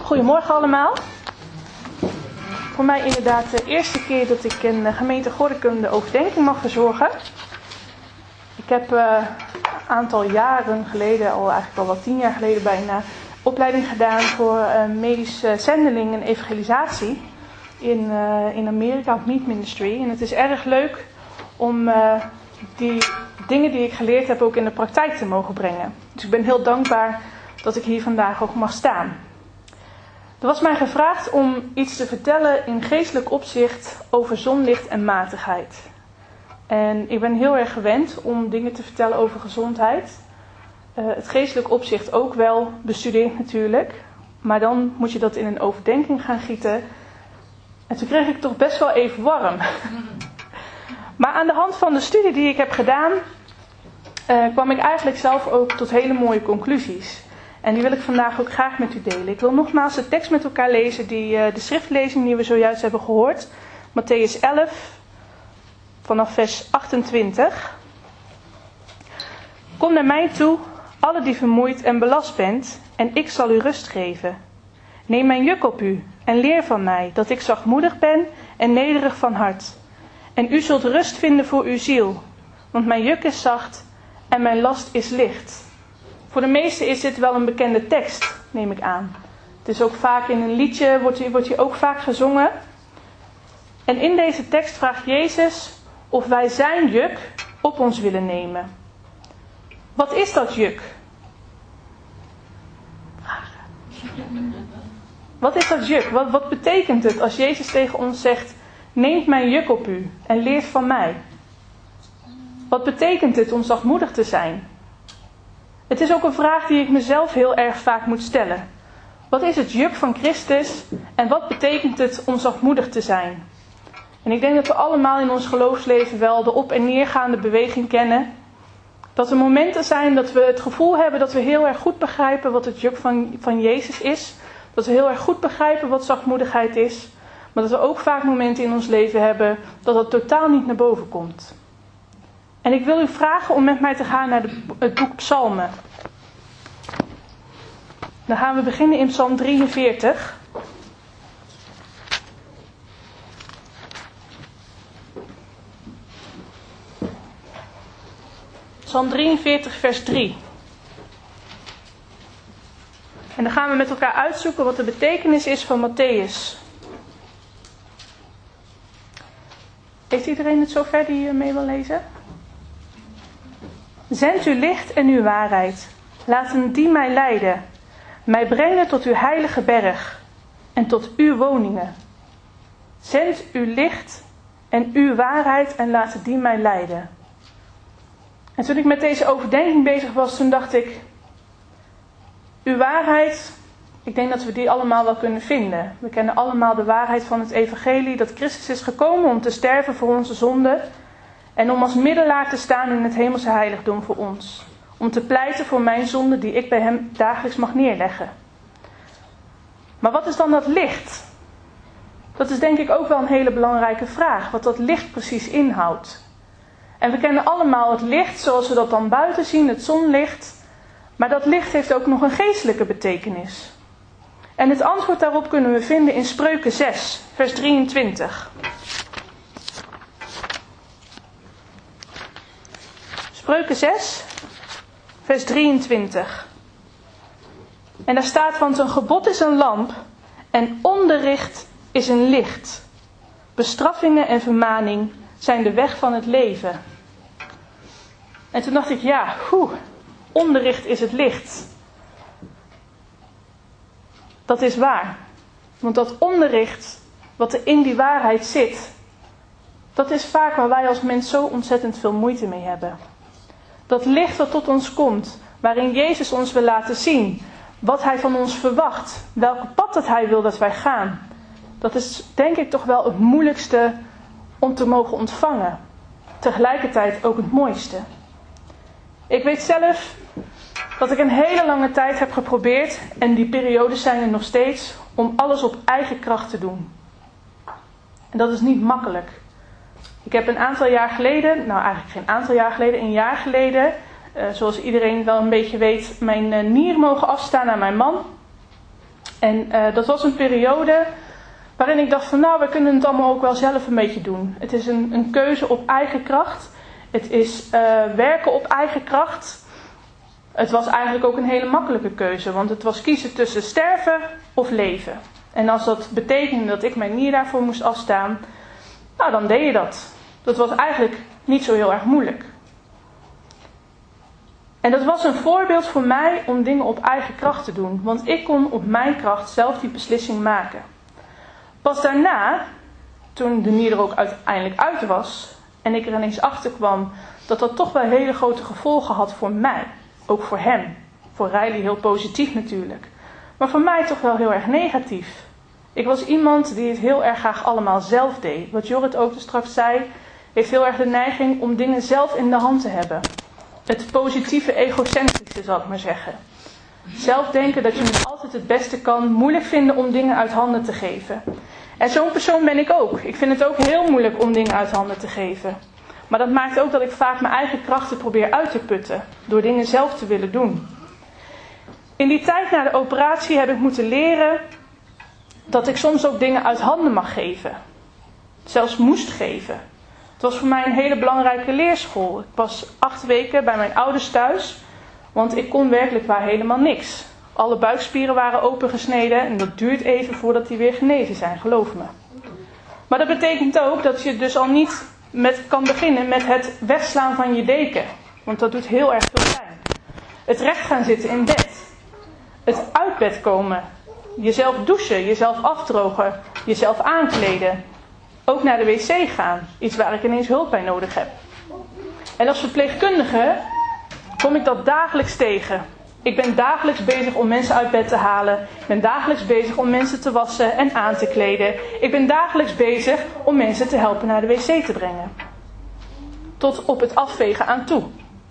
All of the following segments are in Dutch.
Goedemorgen allemaal. Voor mij inderdaad de eerste keer dat ik een gemeente Gorinchem de overdenking mag verzorgen. Ik heb een aantal jaren geleden, eigenlijk al wel 10 jaar geleden bijna, opleiding gedaan voor medische zendeling en evangelisatie in Amerika op Meat Ministry. En het is erg leuk om die dingen die ik geleerd heb ook in de praktijk te mogen brengen. Dus ik ben heel dankbaar dat ik hier vandaag ook mag staan. Er was mij gevraagd om iets te vertellen in geestelijk opzicht over zonlicht en matigheid. En ik ben heel erg gewend om dingen te vertellen over gezondheid. Het geestelijk opzicht ook wel bestudeerd natuurlijk. Maar dan moet je dat in een overdenking gaan gieten. En toen kreeg ik toch best wel even warm. Maar aan de hand van de studie die ik heb gedaan, kwam ik eigenlijk zelf ook tot hele mooie conclusies. En die wil ik vandaag ook graag met u delen. Ik wil nogmaals de tekst met elkaar lezen, de schriftlezing die we zojuist hebben gehoord. Mattheüs 11, vanaf vers 28. Kom naar mij toe, alle die vermoeid en belast bent, en ik zal u rust geven. Neem mijn juk op u en leer van mij, dat ik zachtmoedig ben en nederig van hart. En u zult rust vinden voor uw ziel, want mijn juk is zacht en mijn last is licht. Voor de meesten is dit wel een bekende tekst, neem ik aan. Het is ook vaak in een liedje, wordt hier ook vaak gezongen. En in deze tekst vraagt Jezus of wij zijn juk op ons willen nemen. Wat is dat juk? Wat is dat juk? Wat betekent het als Jezus tegen ons zegt, neemt mijn juk op u en leert van mij? Wat betekent het om zachtmoedig te zijn? Het is ook een vraag die ik mezelf heel erg vaak moet stellen. Wat is het juk van Christus en wat betekent het om zachtmoedig te zijn? En ik denk dat we allemaal in ons geloofsleven wel de op- en neergaande beweging kennen. Dat er momenten zijn dat we het gevoel hebben dat we heel erg goed begrijpen wat het juk van Jezus is. Dat we heel erg goed begrijpen wat zachtmoedigheid is. Maar dat we ook vaak momenten in ons leven hebben dat dat totaal niet naar boven komt. En ik wil u vragen om met mij te gaan naar het boek Psalmen. Dan gaan we beginnen in Psalm 43. Psalm 43 vers 3. En dan gaan we met elkaar uitzoeken wat de betekenis is van Mattheüs. Heeft iedereen het zover die mee wil lezen? Zend uw licht en uw waarheid. Laten die mij leiden. Mij brengen tot uw heilige berg. En tot uw woningen. Zend uw licht en uw waarheid en laten die mij leiden. En toen ik met deze overdenking bezig was, toen dacht ik, uw waarheid, ik denk dat we die allemaal wel kunnen vinden. We kennen allemaal de waarheid van het evangelie, dat Christus is gekomen om te sterven voor onze zonden. En om als middelaar te staan in het hemelse heiligdom voor ons. Om te pleiten voor mijn zonde die ik bij hem dagelijks mag neerleggen. Maar wat is dan dat licht? Dat is denk ik ook wel een hele belangrijke vraag. Wat dat licht precies inhoudt. En we kennen allemaal het licht zoals we dat dan buiten zien, het zonlicht. Maar dat licht heeft ook nog een geestelijke betekenis. En het antwoord daarop kunnen we vinden in Spreuken 6, vers 23. Spreuken 6, vers 23. En daar staat, want een gebod is een lamp en onderricht is een licht. Bestraffingen en vermaning zijn de weg van het leven. En toen dacht ik, onderricht is het licht. Dat is waar. Want dat onderricht, wat er in die waarheid zit, dat is vaak waar wij als mens zo ontzettend veel moeite mee hebben. Dat licht wat tot ons komt, waarin Jezus ons wil laten zien wat hij van ons verwacht, welke pad dat hij wil dat wij gaan. Dat is denk ik toch wel het moeilijkste om te mogen ontvangen. Tegelijkertijd ook het mooiste. Ik weet zelf dat ik een hele lange tijd heb geprobeerd, en die periodes zijn er nog steeds, om alles op eigen kracht te doen. En dat is niet makkelijk. Ik heb een aantal jaar geleden, een jaar geleden, zoals iedereen wel een beetje weet, mijn nier mogen afstaan aan mijn man. En dat was een periode waarin ik dacht van nou, we kunnen het allemaal ook wel zelf een beetje doen. Het is een keuze op eigen kracht. Het is werken op eigen kracht. Het was eigenlijk ook een hele makkelijke keuze. Want het was kiezen tussen sterven of leven. En als dat betekende dat ik mijn nier daarvoor moest afstaan, nou dan deed je dat. Dat was eigenlijk niet zo heel erg moeilijk. En dat was een voorbeeld voor mij om dingen op eigen kracht te doen. Want ik kon op mijn kracht zelf die beslissing maken. Pas daarna, toen de nier er ook uiteindelijk uit was en ik er ineens achter kwam dat dat toch wel hele grote gevolgen had voor mij. Ook voor hem. Voor Riley heel positief natuurlijk. Maar voor mij toch wel heel erg negatief. Ik was iemand die het heel erg graag allemaal zelf deed. Wat Jorrit ook straks zei, heeft heel erg de neiging om dingen zelf in de hand te hebben. Het positieve egocentrische, zal ik maar zeggen. Zelf denken dat je niet altijd het beste kan, moeilijk vinden om dingen uit handen te geven. En zo'n persoon ben ik ook. Ik vind het ook heel moeilijk om dingen uit handen te geven. Maar dat maakt ook dat ik vaak mijn eigen krachten probeer uit te putten. Door dingen zelf te willen doen. In die tijd na de operatie heb ik moeten leren dat ik soms ook dingen uit handen mag geven. Zelfs moest geven. Het was voor mij een hele belangrijke leerschool. Ik was 8 weken bij mijn ouders thuis. Want ik kon werkelijk waar helemaal niks. Alle buikspieren waren opengesneden en dat duurt even voordat die weer genezen zijn, geloof me. Maar dat betekent ook dat je dus al niet kan beginnen met het wegslaan van je deken. Want dat doet heel erg veel pijn. Het recht gaan zitten in bed. Het uit bed komen. Jezelf douchen, jezelf afdrogen, jezelf aankleden. Ook naar de wc gaan. Iets waar ik ineens hulp bij nodig heb. En als verpleegkundige kom ik dat dagelijks tegen. Ik ben dagelijks bezig om mensen uit bed te halen. Ik ben dagelijks bezig om mensen te wassen en aan te kleden. Ik ben dagelijks bezig om mensen te helpen naar de wc te brengen. Tot op het afvegen aan toe.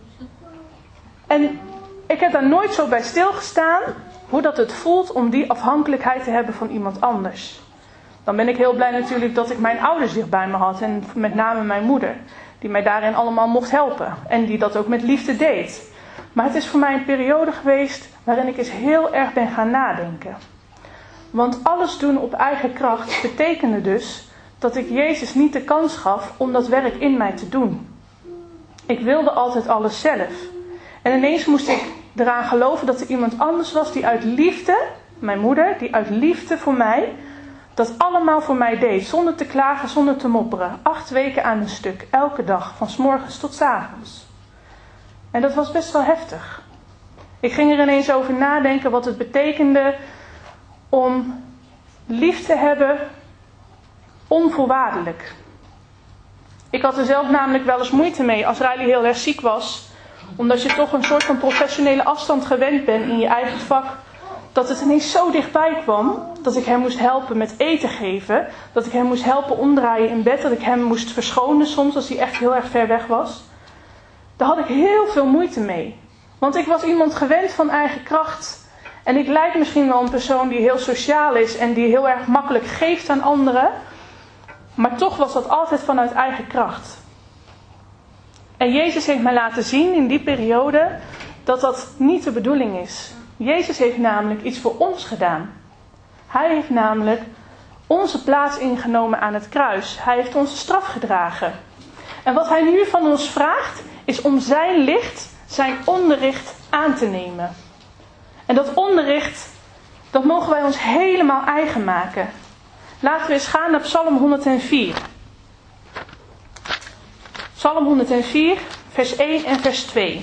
En ik heb daar nooit zo bij stilgestaan hoe dat het voelt om die afhankelijkheid te hebben van iemand anders. Dan ben ik heel blij natuurlijk dat ik mijn ouders dicht bij me had. En met name mijn moeder. Die mij daarin allemaal mocht helpen. En die dat ook met liefde deed. Maar het is voor mij een periode geweest waarin ik eens heel erg ben gaan nadenken. Want alles doen op eigen kracht betekende dus dat ik Jezus niet de kans gaf om dat werk in mij te doen. Ik wilde altijd alles zelf. En ineens moest ik eraan geloven dat er iemand anders was die uit liefde, mijn moeder, die uit liefde voor mij, dat allemaal voor mij deed. Zonder te klagen, zonder te mopperen. 8 weken aan een stuk, elke dag, van 's morgens tot 's avonds. En dat was best wel heftig. Ik ging er ineens over nadenken wat het betekende om lief te hebben onvoorwaardelijk. Ik had er zelf namelijk wel eens moeite mee als Riley heel erg ziek was. Omdat je toch een soort van professionele afstand gewend bent in je eigen vak. Dat het ineens zo dichtbij kwam dat ik hem moest helpen met eten geven. Dat ik hem moest helpen omdraaien in bed. Dat ik hem moest verschonen soms als hij echt heel erg ver weg was. Daar had ik heel veel moeite mee. Want ik was iemand gewend van eigen kracht. En ik lijk misschien wel een persoon die heel sociaal is en die heel erg makkelijk geeft aan anderen. Maar toch was dat altijd vanuit eigen kracht. En Jezus heeft mij laten zien in die periode dat dat niet de bedoeling is. Jezus heeft namelijk iets voor ons gedaan. Hij heeft namelijk onze plaats ingenomen aan het kruis. Hij heeft onze straf gedragen. En wat hij nu van ons vraagt is om zijn licht, zijn onderricht aan te nemen. En dat onderricht, dat mogen wij ons helemaal eigen maken. Laten we eens gaan naar Psalm 104. Psalm 104, vers 1 en vers 2.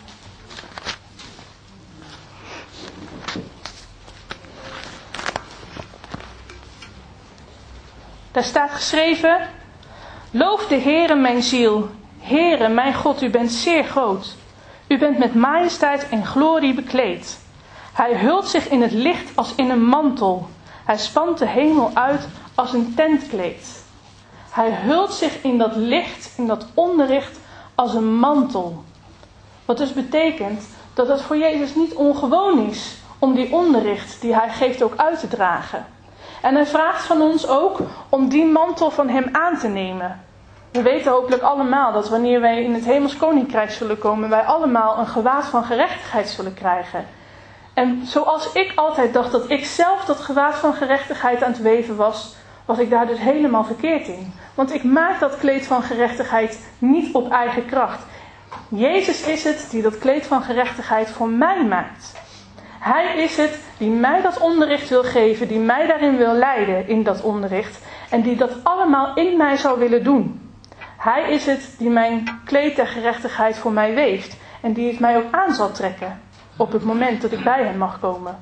Daar staat geschreven: Loof de Heere mijn ziel. Heere, mijn God, u bent zeer groot. U bent met majesteit en glorie bekleed. Hij hult zich in het licht als in een mantel. Hij spant de hemel uit als een tentkleed. Hij hult zich in dat licht, in dat onderricht, als een mantel. Wat dus betekent dat het voor Jezus niet ongewoon is om die onderricht die hij geeft ook uit te dragen. En hij vraagt van ons ook om die mantel van hem aan te nemen. We weten hopelijk allemaal dat wanneer wij in het hemels koninkrijk zullen komen, wij allemaal een gewaad van gerechtigheid zullen krijgen. En zoals ik altijd dacht dat ik zelf dat gewaad van gerechtigheid aan het weven was, was ik daar dus helemaal verkeerd in. Want ik maak dat kleed van gerechtigheid niet op eigen kracht. Jezus is het die dat kleed van gerechtigheid voor mij maakt. Hij is het die mij dat onderricht wil geven, die mij daarin wil leiden in dat onderricht. En die dat allemaal in mij zou willen doen. Hij is het die mijn kleed der gerechtigheid voor mij weeft. En die het mij ook aan zal trekken op het moment dat ik bij hem mag komen.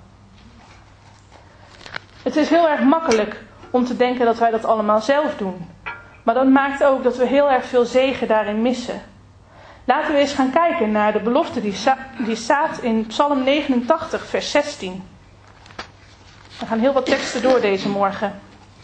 Het is heel erg makkelijk om te denken dat wij dat allemaal zelf doen. Maar dat maakt ook dat we heel erg veel zegen daarin missen. Laten we eens gaan kijken naar de belofte die staat in Psalm 89, vers 16. We gaan heel wat teksten door deze morgen.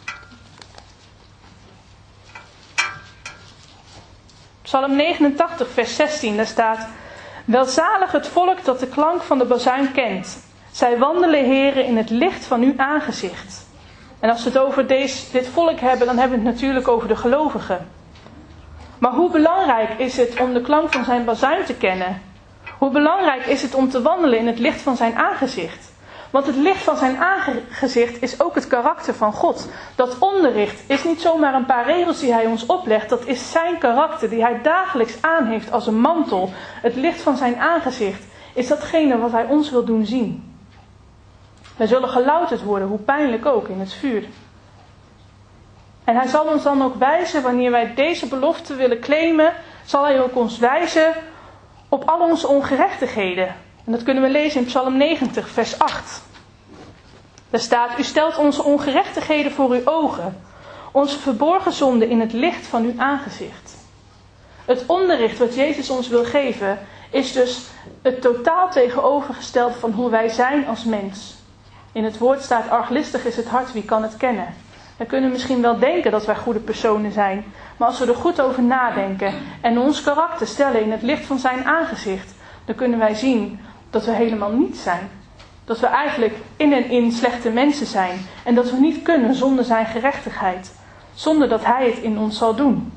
Psalm 89, vers 16, daar staat: Welzalig het volk dat de klank van de bazuin kent. Zij wandelen, heren, in het licht van uw aangezicht. En als we het over dit volk hebben, dan hebben we het natuurlijk over de gelovigen. Maar hoe belangrijk is het om de klank van zijn bazuin te kennen? Hoe belangrijk is het om te wandelen in het licht van zijn aangezicht? Want het licht van zijn aangezicht is ook het karakter van God. Dat onderricht is niet zomaar een paar regels die hij ons oplegt. Dat is zijn karakter die hij dagelijks aan heeft als een mantel. Het licht van zijn aangezicht is datgene wat hij ons wil doen zien. Wij zullen gelouterd worden, hoe pijnlijk ook, in het vuur. En hij zal ons dan ook wijzen, wanneer wij deze belofte willen claimen, zal hij ook ons wijzen op al onze ongerechtigheden. En dat kunnen we lezen in Psalm 90, vers 8. Daar staat: U stelt onze ongerechtigheden voor uw ogen, onze verborgen zonden in het licht van uw aangezicht. Het onderricht wat Jezus ons wil geven, is dus het totaal tegenovergestelde van hoe wij zijn als mens. In het woord staat: arglistig is het hart, wie kan het kennen? We kunnen misschien wel denken dat wij goede personen zijn, maar als we er goed over nadenken en ons karakter stellen in het licht van zijn aangezicht, dan kunnen wij zien dat we helemaal niet zijn. Dat we eigenlijk in en in slechte mensen zijn en dat we niet kunnen zonder zijn gerechtigheid, zonder dat hij het in ons zal doen.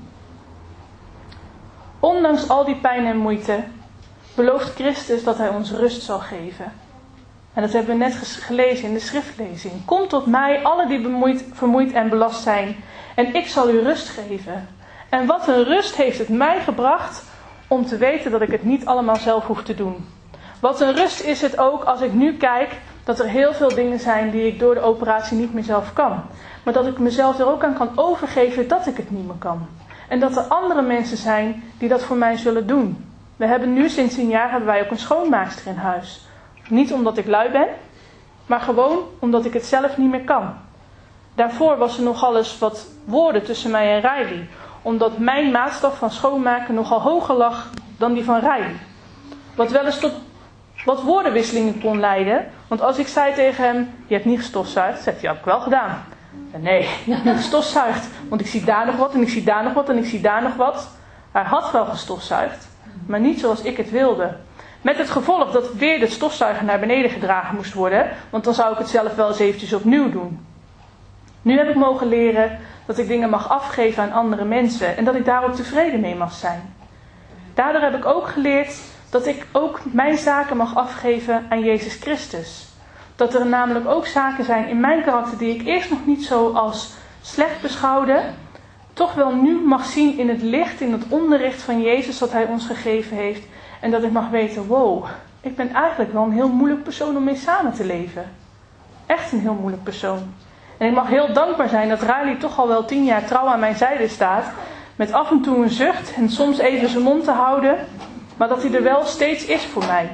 Ondanks al die pijn en moeite belooft Christus dat hij ons rust zal geven. En dat hebben we net gelezen in de schriftlezing. Kom tot mij, alle die vermoeid en belast zijn, en ik zal u rust geven. En wat een rust heeft het mij gebracht om te weten dat ik het niet allemaal zelf hoef te doen. Wat een rust is het ook als ik nu kijk dat er heel veel dingen zijn die ik door de operatie niet meer zelf kan. Maar dat ik mezelf er ook aan kan overgeven dat ik het niet meer kan. En dat er andere mensen zijn die dat voor mij zullen doen. We hebben nu sinds een jaar hebben wij ook een schoonmaakster in huis. Niet omdat ik lui ben, maar gewoon omdat ik het zelf niet meer kan. Daarvoor was er nogal eens wat woorden tussen mij en Riley. Omdat mijn maatstaf van schoonmaken nogal hoger lag dan die van Riley. Wat wel eens tot wat woordenwisselingen kon leiden. Want als ik zei tegen hem: je hebt niet gestofzuigd, zegt hij: heb ik wel gedaan. En nee, je hebt niet gestofzuigd. Want ik zie daar nog wat en ik zie daar nog wat en ik zie daar nog wat. Hij had wel gestofzuigd, maar niet zoals ik het wilde. Met het gevolg dat weer de stofzuiger naar beneden gedragen moest worden. Want dan zou ik het zelf wel eens eventjes opnieuw doen. Nu heb ik mogen leren dat ik dingen mag afgeven aan andere mensen. En dat ik daar ook tevreden mee mag zijn. Daardoor heb ik ook geleerd dat ik ook mijn zaken mag afgeven aan Jezus Christus. Dat er namelijk ook zaken zijn in mijn karakter die ik eerst nog niet zo als slecht beschouwde. Toch wel nu mag zien in het licht, in het onderricht van Jezus dat hij ons gegeven heeft. En dat ik mag weten: wow, ik ben eigenlijk wel een heel moeilijk persoon om mee samen te leven. Echt een heel moeilijk persoon. En ik mag heel dankbaar zijn dat Riley toch al wel 10 jaar trouw aan mijn zijde staat. Met af en toe een zucht en soms even zijn mond te houden. Maar dat hij er wel steeds is voor mij.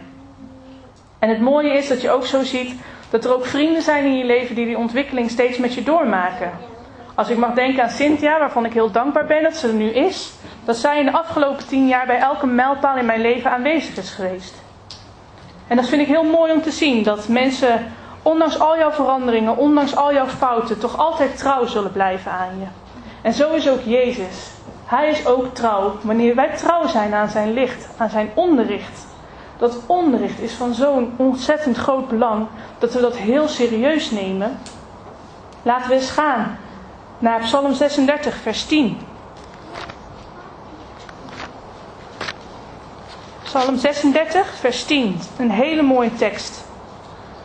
En het mooie is dat je ook zo ziet dat er ook vrienden zijn in je leven die ontwikkeling steeds met je doormaken. Als ik mag denken aan Cynthia, waarvan ik heel dankbaar ben dat ze er nu is. Dat zij in de afgelopen 10 jaar bij elke mijlpaal in mijn leven aanwezig is geweest. En dat vind ik heel mooi om te zien. Dat mensen, ondanks al jouw veranderingen, ondanks al jouw fouten, toch altijd trouw zullen blijven aan je. En zo is ook Jezus. Hij is ook trouw wanneer wij trouw zijn aan zijn licht, aan zijn onderricht. Dat onderricht is van zo'n ontzettend groot belang dat we dat heel serieus nemen. Laten we eens gaan naar Psalm 36, vers 10. Psalm 36, vers 10. Een hele mooie tekst.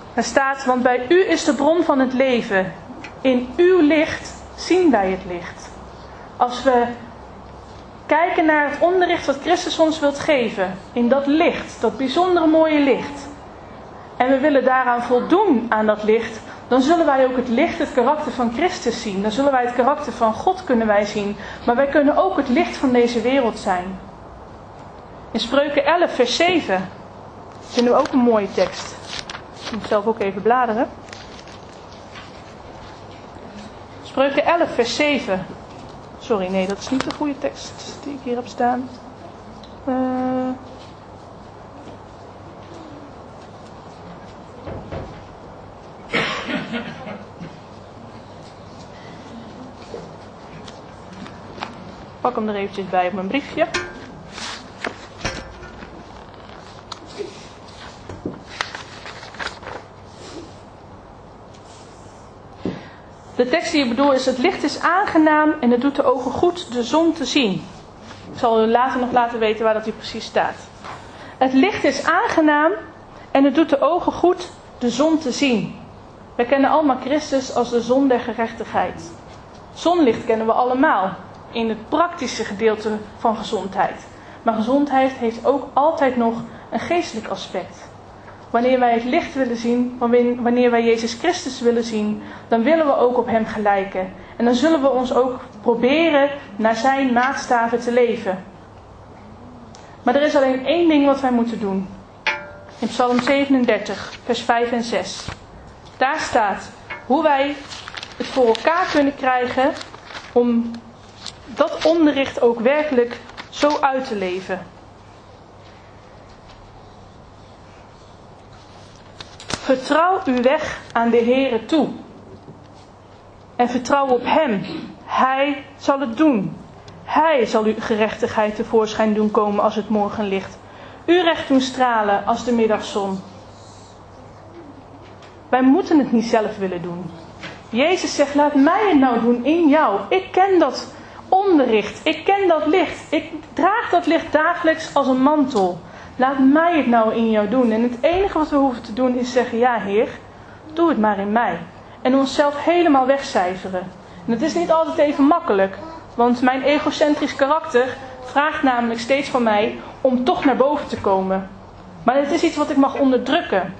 Er staat, want bij u is de bron van het leven. In uw licht zien wij het licht. Als we kijken naar het onderricht wat Christus ons wilt geven, in dat licht, dat bijzondere mooie licht, en we willen daaraan voldoen aan dat licht, dan zullen wij ook het licht, het karakter van Christus zien. Dan zullen wij het karakter van God kunnen wij zien. Maar wij kunnen ook het licht van deze wereld zijn. In Spreuken 11 vers 7 vinden we ook een mooie tekst. Ik moet zelf ook even bladeren. Spreuken 11 vers 7. Sorry, nee, dat is niet de goede tekst die ik hier heb staan. Pak hem er eventjes bij op mijn briefje. De tekst die ik bedoel is: het licht is aangenaam en het doet de ogen goed de zon te zien. Ik zal u later nog laten weten waar dat hier precies staat. Het licht is aangenaam en het doet de ogen goed de zon te zien. Wij kennen allemaal Christus als de zon der gerechtigheid. Zonlicht kennen we allemaal in het praktische gedeelte van gezondheid. Maar gezondheid heeft ook altijd nog een geestelijk aspect. Wanneer wij het licht willen zien, wanneer wij Jezus Christus willen zien, dan willen we ook op hem gelijken. En dan zullen we ons ook proberen naar zijn maatstaven te leven. Maar er is alleen één ding wat wij moeten doen. In Psalm 37, vers 5 en 6. Daar staat hoe wij het voor elkaar kunnen krijgen om dat onderricht ook werkelijk zo uit te leven. Vertrouw uw weg aan de Heere toe. En vertrouw op hem. Hij zal het doen. Hij zal uw gerechtigheid tevoorschijn doen komen als het morgenlicht. Uw recht doen stralen als de middagzon. Wij moeten het niet zelf willen doen. Jezus zegt, laat mij het nou doen in jou. Ik ken dat onderricht. Ik ken dat licht. Ik draag dat licht dagelijks als een mantel. Laat mij het nou in jou doen. En het enige wat we hoeven te doen is zeggen, ja Heer, doe het maar in mij. En onszelf helemaal wegcijferen. En het is niet altijd even makkelijk. Want mijn egocentrisch karakter vraagt namelijk steeds van mij om toch naar boven te komen. Maar het is iets wat ik mag onderdrukken.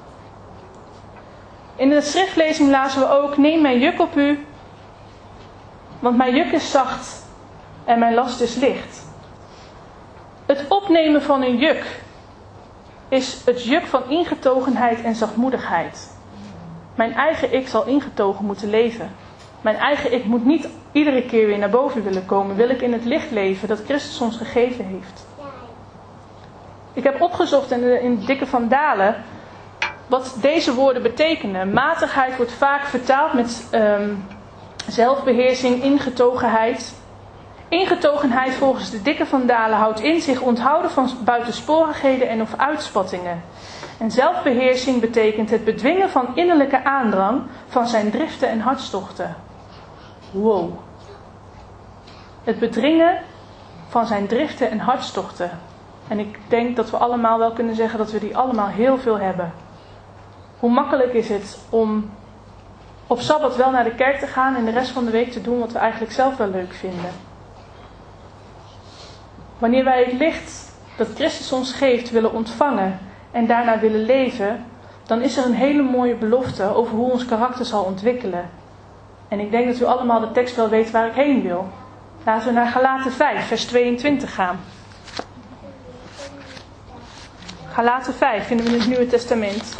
In de schriftlezing lazen we ook, neem mijn juk op u, want mijn juk is zacht en mijn last is licht. Het opnemen van een juk is het juk van ingetogenheid en zachtmoedigheid. Mijn eigen ik zal ingetogen moeten leven. Mijn eigen ik moet niet iedere keer weer naar boven willen komen. Wil ik in het licht leven dat Christus ons gegeven heeft. Ik heb opgezocht in het Dikke van Dalen wat deze woorden betekenen. Matigheid wordt vaak vertaald met zelfbeheersing, ingetogenheid. Ingetogenheid volgens de Dikke van Dalen houdt in zich onthouden van buitensporigheden en of uitspattingen. En zelfbeheersing betekent het bedwingen van innerlijke aandrang van zijn driften en hartstochten. Wow. Het bedringen van zijn driften en hartstochten. En ik denk dat we allemaal wel kunnen zeggen dat we die allemaal heel veel hebben. Hoe makkelijk is het om op Sabbat wel naar de kerk te gaan en de rest van de week te doen wat we eigenlijk zelf wel leuk vinden. Wanneer wij het licht dat Christus ons geeft willen ontvangen en daarna willen leven, dan is er een hele mooie belofte over hoe ons karakter zal ontwikkelen. En ik denk dat u allemaal de tekst wel weet waar ik heen wil. Laten we naar Galaten 5, vers 22 gaan. Galaten 5 vinden we in het Nieuwe Testament.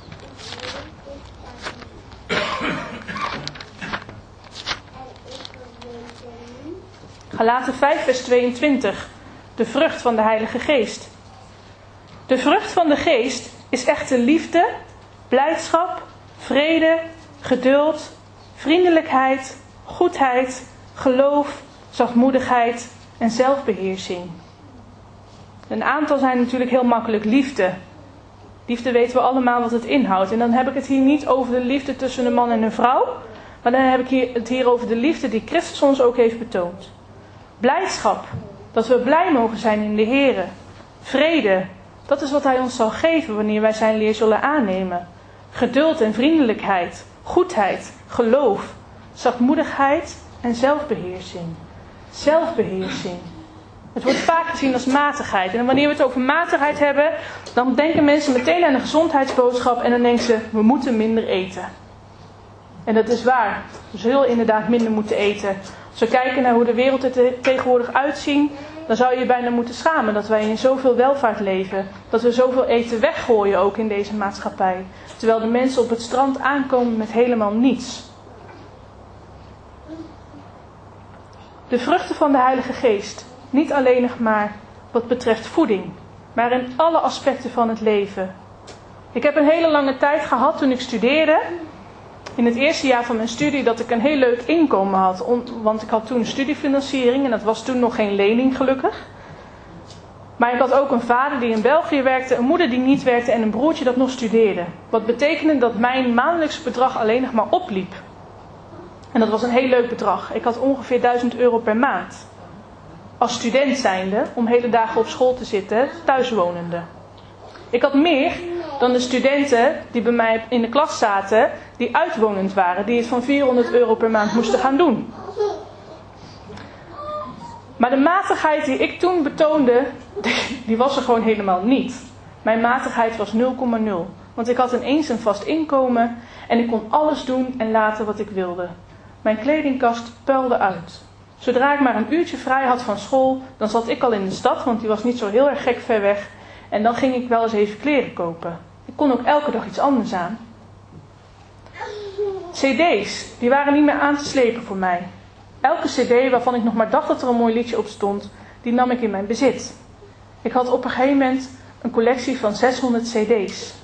Galaten 5, vers 22. De vrucht van de Heilige Geest. De vrucht van de Geest is echter liefde, blijdschap, vrede, geduld, vriendelijkheid, goedheid, geloof, zachtmoedigheid en zelfbeheersing. Een aantal zijn natuurlijk heel makkelijk liefde. Liefde weten we allemaal wat het inhoudt. En dan heb ik het hier niet over de liefde tussen een man en een vrouw. Maar dan heb ik het hier over de liefde die Christus ons ook heeft betoond. Blijdschap. Dat we blij mogen zijn in de Here. Vrede. Dat is wat Hij ons zal geven wanneer wij zijn leer zullen aannemen. geduld en vriendelijkheid, goedheid, geloof, zachtmoedigheid en zelfbeheersing. Zelfbeheersing. Het wordt vaak gezien als matigheid. En wanneer we het over matigheid hebben, dan denken mensen meteen aan een gezondheidsboodschap en dan denken ze, we moeten minder eten. En dat is waar. We zullen inderdaad minder moeten eten. Als we kijken naar hoe de wereld er tegenwoordig uitziet, dan zou je je bijna moeten schamen dat wij in zoveel welvaart leven. Dat we zoveel eten weggooien ook in deze maatschappij. Terwijl de mensen op het strand aankomen met helemaal niets. De vruchten van de Heilige Geest. Niet alleen nog maar wat betreft voeding, maar in alle aspecten van het leven. Ik heb een hele lange tijd gehad toen ik studeerde. In het eerste jaar van mijn studie dat ik een heel leuk inkomen had. Want ik had toen studiefinanciering en dat was toen nog geen lening gelukkig. Maar ik had ook een vader die in België werkte, een moeder die niet werkte en een broertje dat nog studeerde. Wat betekende dat mijn maandelijkse bedrag alleen nog maar opliep. En dat was een heel leuk bedrag. Ik had ongeveer €1000 per maand. Als student zijnde, om hele dagen op school te zitten, thuiswonende. Ik had meer dan de studenten die bij mij in de klas zaten, die uitwonend waren, die het van €400 per maand moesten gaan doen. Maar de matigheid die ik toen betoonde, die was er gewoon helemaal niet. Mijn matigheid was 0,0. Want ik had ineens een vast inkomen en ik kon alles doen en laten wat ik wilde. Mijn kledingkast puilde uit. Zodra ik maar een uurtje vrij had van school, dan zat ik al in de stad, want die was niet zo heel erg gek ver weg. En dan ging ik wel eens even kleren kopen. Ik kon ook elke dag iets anders aan. CD's, die waren niet meer aan te slepen voor mij. Elke cd waarvan ik nog maar dacht dat er een mooi liedje op stond, die nam ik in mijn bezit. Ik had op een gegeven moment een collectie van 600 cd's.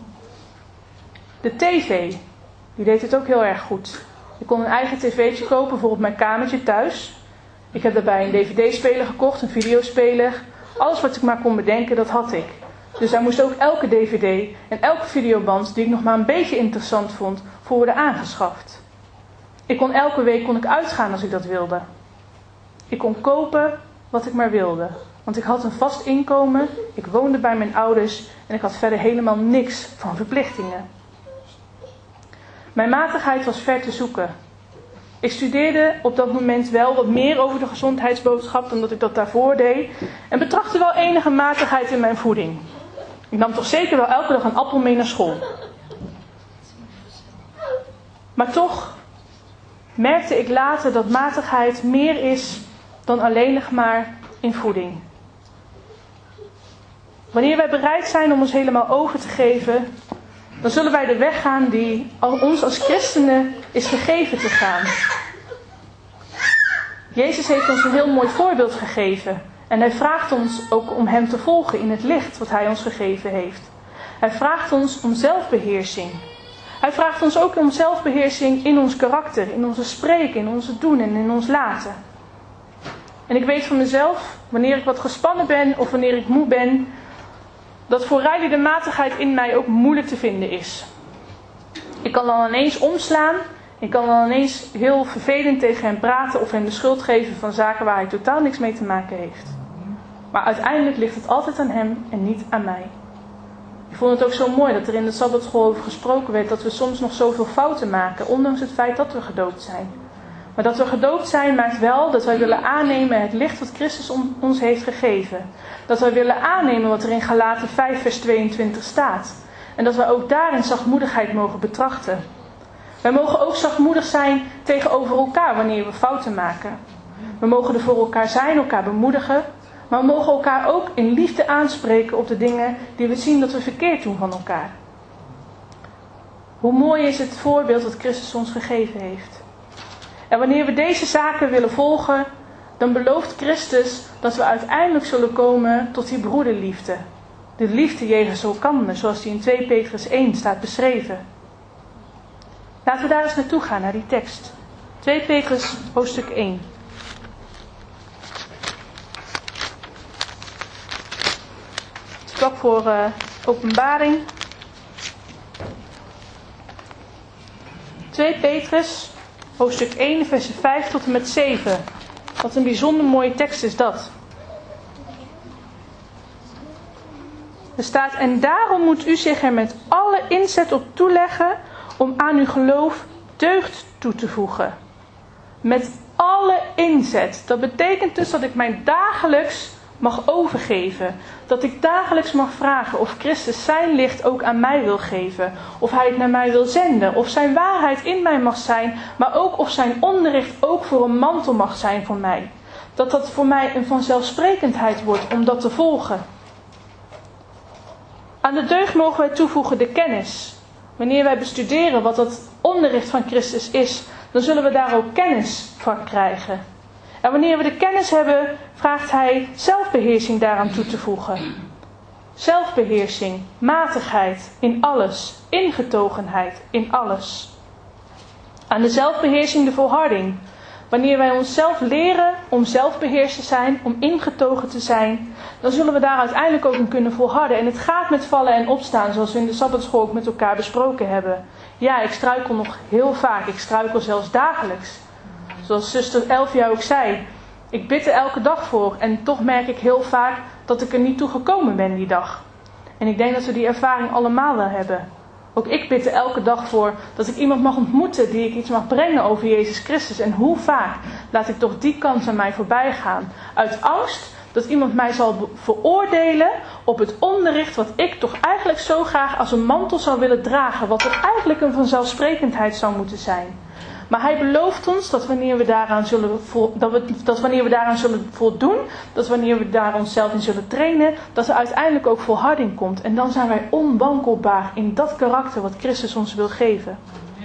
De tv, die deed het ook heel erg goed. Ik kon een eigen tv'tje kopen voor op mijn kamertje thuis. Ik heb daarbij een dvd-speler gekocht, een videospeler. Alles wat ik maar kon bedenken, dat had ik. Dus daar moest ook elke dvd en elke videoband die ik nog maar een beetje interessant vond, voor worden aangeschaft. Elke week kon ik uitgaan als ik dat wilde. Ik kon kopen wat ik maar wilde. Want ik had een vast inkomen, ik woonde bij mijn ouders en ik had verder helemaal niks van verplichtingen. Mijn matigheid was ver te zoeken. Ik studeerde op dat moment wel wat meer over de gezondheidsboodschap dan dat ik dat daarvoor deed. En betrachtte wel enige matigheid in mijn voeding. Ik nam toch zeker wel elke dag een appel mee naar school. Maar toch merkte ik later dat matigheid meer is dan alleen nog maar in voeding. Wanneer wij bereid zijn om ons helemaal over te geven, dan zullen wij de weg gaan die ons als christenen is gegeven te gaan. Jezus heeft ons een heel mooi voorbeeld gegeven. En hij vraagt ons ook om hem te volgen in het licht wat hij ons gegeven heeft. Hij vraagt ons om zelfbeheersing. Hij vraagt ons ook om zelfbeheersing in ons karakter, in onze spreken, in onze doen en in ons laten. En ik weet van mezelf, wanneer ik wat gespannen ben of wanneer ik moe ben, dat voor Riley de matigheid in mij ook moeilijk te vinden is. Ik kan dan ineens omslaan. Ik kan dan ineens heel vervelend tegen hem praten of hem de schuld geven van zaken waar hij totaal niks mee te maken heeft. Maar uiteindelijk ligt het altijd aan hem en niet aan mij. Ik vond het ook zo mooi dat er in de Sabbatschool over gesproken werd dat we soms nog zoveel fouten maken, ondanks het feit dat we gedoopt zijn. Maar dat we gedoopt zijn maakt wel dat wij willen aannemen het licht wat Christus ons heeft gegeven. Dat wij willen aannemen wat er in Galaten 5 vers 22 staat. En dat wij ook daarin zachtmoedigheid mogen betrachten. Wij mogen ook zachtmoedig zijn tegenover elkaar wanneer we fouten maken. We mogen er voor elkaar zijn, elkaar bemoedigen. Maar we mogen elkaar ook in liefde aanspreken op de dingen die we zien dat we verkeerd doen van elkaar. Hoe mooi is het voorbeeld dat Christus ons gegeven heeft. En wanneer we deze zaken willen volgen, dan belooft Christus dat we uiteindelijk zullen komen tot die broederliefde. De liefde jegens elkander, zoals die in 2 Petrus 1 staat beschreven. Laten we daar eens naartoe gaan, naar die tekst. 2 Petrus hoofdstuk 1. Het is vlak voor openbaring. 2 Petrus hoofdstuk 1 versen 5 tot en met 7. Wat een bijzonder mooie tekst is dat. Er staat, en daarom moet u zich er met alle inzet op toeleggen om aan uw geloof deugd toe te voegen. Met alle inzet. Dat betekent dus dat ik mij dagelijks mag overgeven. Dat ik dagelijks mag vragen of Christus zijn licht ook aan mij wil geven. Of hij het naar mij wil zenden. Of zijn waarheid in mij mag zijn. Maar ook of zijn onderricht ook voor een mantel mag zijn voor mij. Dat dat voor mij een vanzelfsprekendheid wordt om dat te volgen. Aan de deugd mogen wij toevoegen de kennis. Wanneer wij bestuderen wat dat onderricht van Christus is, dan zullen we daar ook kennis van krijgen. En wanneer we de kennis hebben, vraagt hij zelfbeheersing daaraan toe te voegen. Zelfbeheersing, matigheid in alles, ingetogenheid in alles. Aan de zelfbeheersing de volharding. Wanneer wij onszelf leren om zelfbeheerst te zijn, om ingetogen te zijn, dan zullen we daar uiteindelijk ook in kunnen volharden. En het gaat met vallen en opstaan, zoals we in de sabbatschool ook met elkaar besproken hebben. Ja, ik struikel nog heel vaak. Ik struikel zelfs dagelijks. Zoals zuster Elvia ook zei. Ik bid er elke dag voor. En toch merk ik heel vaak dat ik er niet toe gekomen ben die dag. En ik denk dat we die ervaring allemaal wel hebben. Ook ik bid er elke dag voor dat ik iemand mag ontmoeten die ik iets mag brengen over Jezus Christus. En hoe vaak laat ik toch die kans aan mij voorbij gaan. Uit angst dat iemand mij zal veroordelen op het onderricht wat ik toch eigenlijk zo graag als een mantel zou willen dragen. Wat er eigenlijk een vanzelfsprekendheid zou moeten zijn. Maar hij belooft ons dat wanneer we daaraan zullen voldoen, dat wanneer we daar onszelf in zullen trainen, dat er uiteindelijk ook volharding komt. En dan zijn wij onwankelbaar in dat karakter wat Christus ons wil geven.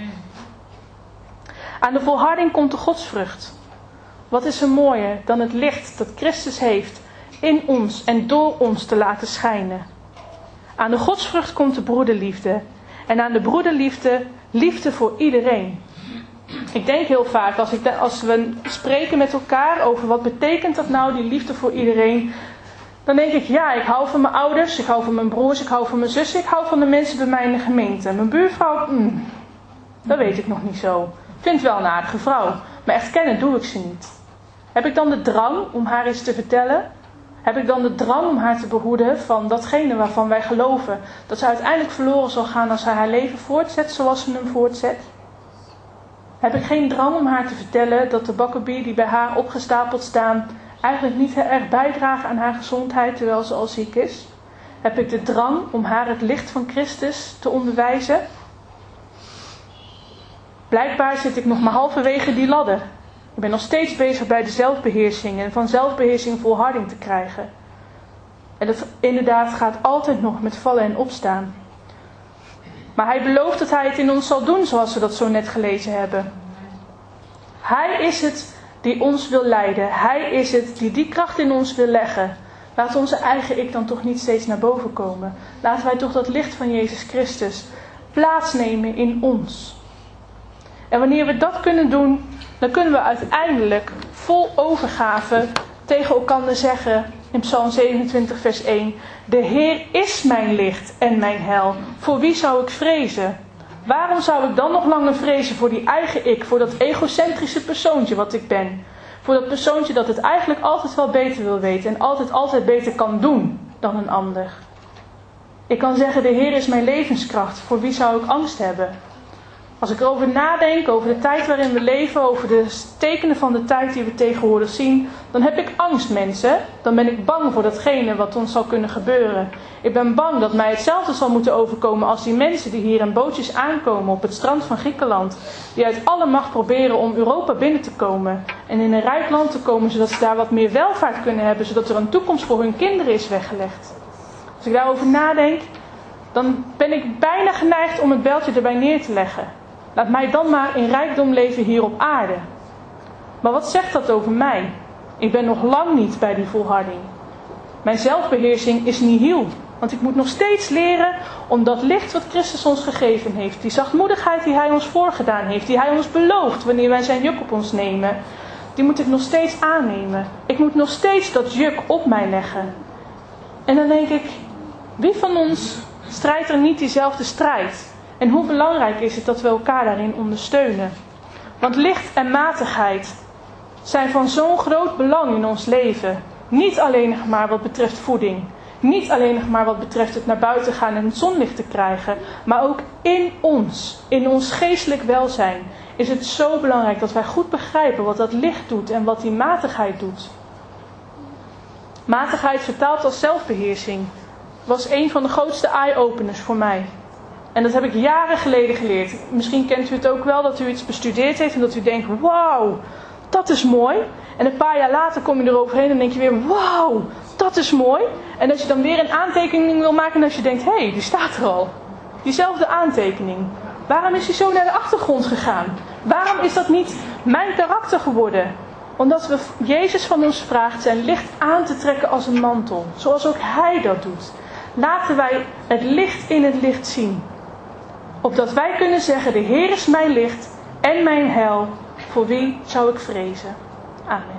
Aan de volharding komt de godsvrucht. Wat is er mooier dan het licht dat Christus heeft in ons en door ons te laten schijnen. Aan de godsvrucht komt de broederliefde. En aan de broederliefde, liefde voor iedereen. Ik denk heel vaak, als we spreken met elkaar over wat betekent dat nou, die liefde voor iedereen. Dan denk ik, ja, ik hou van mijn ouders, ik hou van mijn broers, ik hou van mijn zussen, ik hou van de mensen bij mij in de gemeente. Mijn buurvrouw, dat weet ik nog niet zo. Ik vind het wel een aardige vrouw, maar echt kennen doe ik ze niet. Heb ik dan de drang om haar iets te vertellen? Heb ik dan de drang om haar te behoeden van datgene waarvan wij geloven dat ze uiteindelijk verloren zal gaan als zij haar leven voortzet zoals ze hem voortzet? Heb ik geen drang om haar te vertellen dat de bakkenbier die bij haar opgestapeld staan eigenlijk niet heel erg bijdragen aan haar gezondheid terwijl ze al ziek is? Heb ik de drang om haar het licht van Christus te onderwijzen? Blijkbaar zit ik nog maar halverwege die ladder. Ik ben nog steeds bezig bij de zelfbeheersing en van zelfbeheersing volharding te krijgen. En dat inderdaad gaat altijd nog met vallen en opstaan. Maar hij belooft dat hij het in ons zal doen zoals we dat zo net gelezen hebben. Hij is het die ons wil leiden. Hij is het die kracht in ons wil leggen. Laat onze eigen ik dan toch niet steeds naar boven komen. Laten wij toch dat licht van Jezus Christus plaatsnemen in ons. En wanneer we dat kunnen doen, dan kunnen we uiteindelijk vol overgave tegen elkaar zeggen in Psalm 27 vers 1. De Heer is mijn licht en mijn heil. Voor wie zou ik vrezen? Waarom zou ik dan nog langer vrezen voor die eigen ik? Voor dat egocentrische persoontje wat ik ben. Voor dat persoontje dat het eigenlijk altijd wel beter wil weten. En altijd beter kan doen dan een ander. Ik kan zeggen, de Heer is mijn levenskracht. Voor wie zou ik angst hebben? Als ik erover nadenk, over de tijd waarin we leven, over de tekenen van de tijd die we tegenwoordig zien, dan heb ik angst, mensen. Dan ben ik bang voor datgene wat ons zal kunnen gebeuren. Ik ben bang dat mij hetzelfde zal moeten overkomen als die mensen die hier in bootjes aankomen op het strand van Griekenland. Die uit alle macht proberen om Europa binnen te komen en in een rijk land te komen, zodat ze daar wat meer welvaart kunnen hebben, zodat er een toekomst voor hun kinderen is weggelegd. Als ik daarover nadenk, dan ben ik bijna geneigd om het bijltje erbij neer te leggen. Laat mij dan maar in rijkdom leven hier op aarde. Maar wat zegt dat over mij? Ik ben nog lang niet bij die volharding. Mijn zelfbeheersing is nihil. Want ik moet nog steeds leren om dat licht wat Christus ons gegeven heeft. Die zachtmoedigheid die hij ons voorgedaan heeft. Die hij ons belooft wanneer wij zijn juk op ons nemen. Die moet ik nog steeds aannemen. Ik moet nog steeds dat juk op mij leggen. En dan denk ik, wie van ons strijdt er niet diezelfde strijd? En hoe belangrijk is het dat we elkaar daarin ondersteunen? Want licht en matigheid zijn van zo'n groot belang in ons leven. Niet alleen maar wat betreft voeding. Niet alleen nog maar wat betreft het naar buiten gaan en het zonlicht te krijgen, maar ook in ons geestelijk welzijn, is het zo belangrijk dat wij goed begrijpen wat dat licht doet en wat die matigheid doet. Matigheid vertaald als zelfbeheersing was een van de grootste eye-openers voor mij. En dat heb ik jaren geleden geleerd. Misschien kent u het ook wel dat u iets bestudeerd heeft en dat u denkt, wauw, dat is mooi. En een paar jaar later kom je eroverheen en denk je weer, wauw, dat is mooi. En als je dan weer een aantekening wil maken en als je denkt, hé, die staat er al. Diezelfde aantekening. Waarom is die zo naar de achtergrond gegaan? Waarom is dat niet mijn karakter geworden? Omdat Jezus van ons vraagt zijn licht aan te trekken als een mantel. Zoals ook Hij dat doet. Laten wij het licht in het licht zien. Opdat wij kunnen zeggen, de Heer is mijn licht en mijn heil. Voor wie zou ik vrezen? Amen.